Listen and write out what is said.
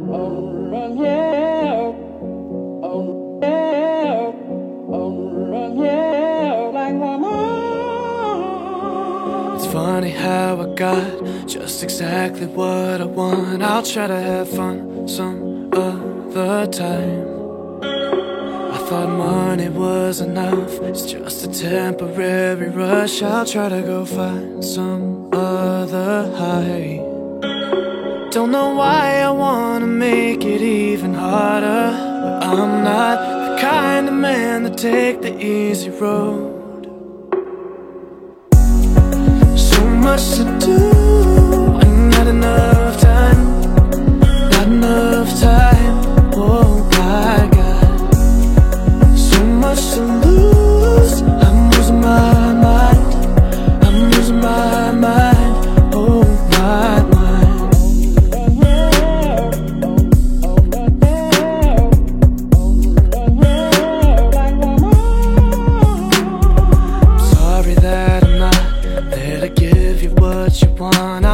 It's funny how I got just exactly what I want. I'll try to have fun some other time. I thought money was enough, it's just a temporary rush. I'll try to go find some other high. Don't know why I wanna make it even harder, but I'm not the kind of man to take the easy road. So much to do and not enough time, not enough time. Oh my God, so much to lose. I'm losing my mind, I'm losing my mind. Oh my mind. I'm sorry that I'm not there to give you what you want.